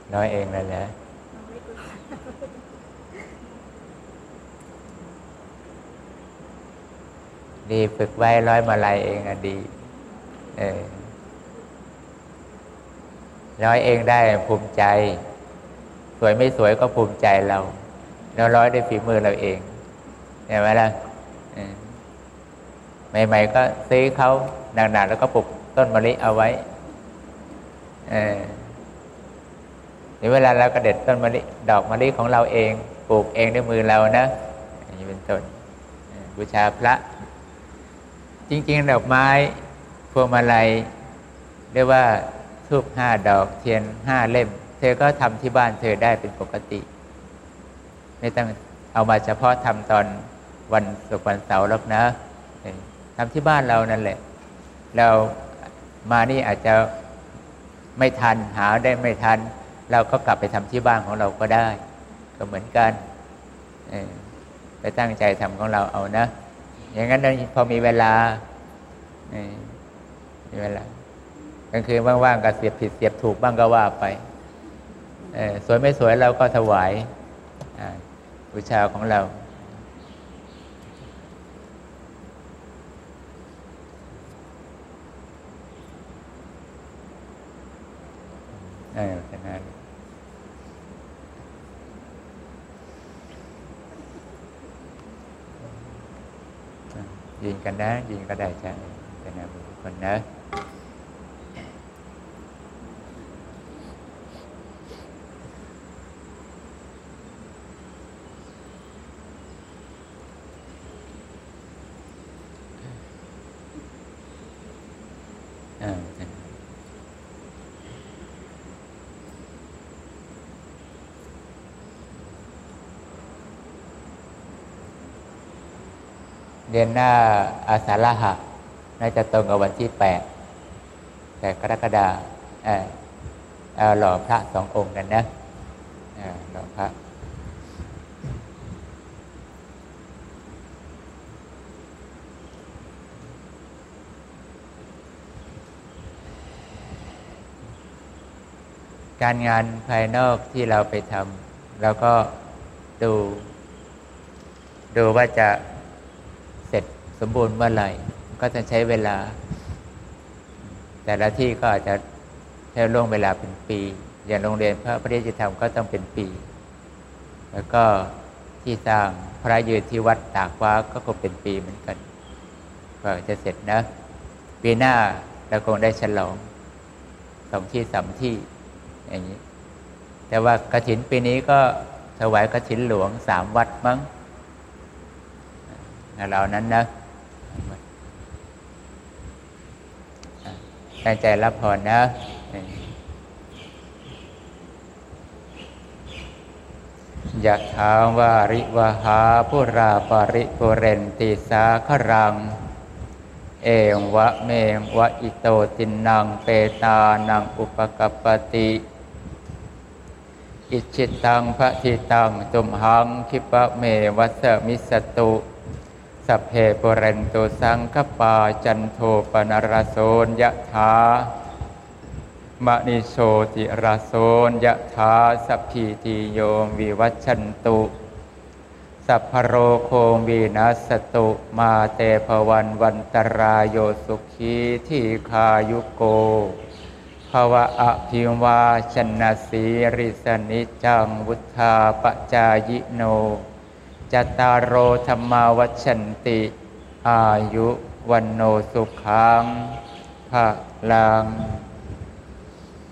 ร้อยเองเลยเหรอดีฝึกไว้ร้อยมาลัยเองอะดีร้อยเองได้ภูมิใจสวยไม่สวยก็ภูมิใจเราร้อยด้วยฝีมือเราเองเห็นไหมล่ะใหม่ๆก็ซื้อเขาหนักๆแล้วก็ปลูกต้นมะลิเอาไว้เดี๋ยวเวลาเราก็เด็ดต้นมะลิดอกมะลิของเราเองปลูกเองด้วยมือเรานะอย่างนี้เป็นต้นบูชาพระจริงๆดอกไม้พวงมาลัยเรียกว่าธูป5 ดอกเทียน5 เล่มเธอก็ทำที่บ้านเธอได้เป็นปกติไม่ต้องเอามาเฉพาะทำตอนวันศุกร์วันเสาร์หรอกนะทำที่บ้านเรานั่นแหละเรามานี่อาจจะไม่ทันหาได้ไม่ทันเราก็กลับไปทำที่บ้านของเราก็ได้ก็เหมือนกันไปตั้งใจทำของเราเอานะอย่างนั้นพอมีเวลามีเวลากลางคืนว่างๆก็เสียบผิดเสียบถูกบ้างก็ว่าไปสวยไม่สวยเราก็ถวายบูชาของเราขนาดยิงกันนะยิงก็ได้ใช่ขนาดบุคคลนะเดือนหน้าอาสาฬหะน่าจะตรงกับวันที่8กรกฎาคมหล่อพระ2 องค์กันนะหล่อพระการงานภายนอกที่เราไปทำเราก็ดูว่าจะเสร็จสมบูรณ์เมื่อไหร่ก็จะใช้เวลาแต่ละที่ก็อาจจะใช้ล่วงเวลาเป็นปีอย่างโรงเรียนพระปริยธรรมก็ต้องเป็นปีแล้วก็ที่สร้างพระยืนที่วัดตากฟ้าก็คงเป็นปีเหมือนกันก็จะเสร็จนะปีหน้าเราคงได้ฉลอง2 ที่ 3 ที่อย่างนี้แต่ว่ากฐินปีนี้ก็ถวายกฐินหลวง3 วัดมั้งเรานั้นนะตั้งใจรับพรนะยะถาวาริวหาปุราปริปุเรนติสาครังเอวะเมวะอิโตตินังเปตานังอุปกัปปติอิจิตังภทิตังตุมหังคิปะเมวัสมิสตุสัพเพปุเรนตุสังคปาจันโทปนรโสยะถามณิโชติรโสยะถาสัพพิติโยวิวัชชันตุสัพพโรโควินัสตุมาเตภวันวันตรายโยสุขีทีคายุโกภวะอภิวาชนะสีริสนิจังวุธาปจายโนจตารโอธรรมาวัชันติอายุวันโนสุขังภะลัง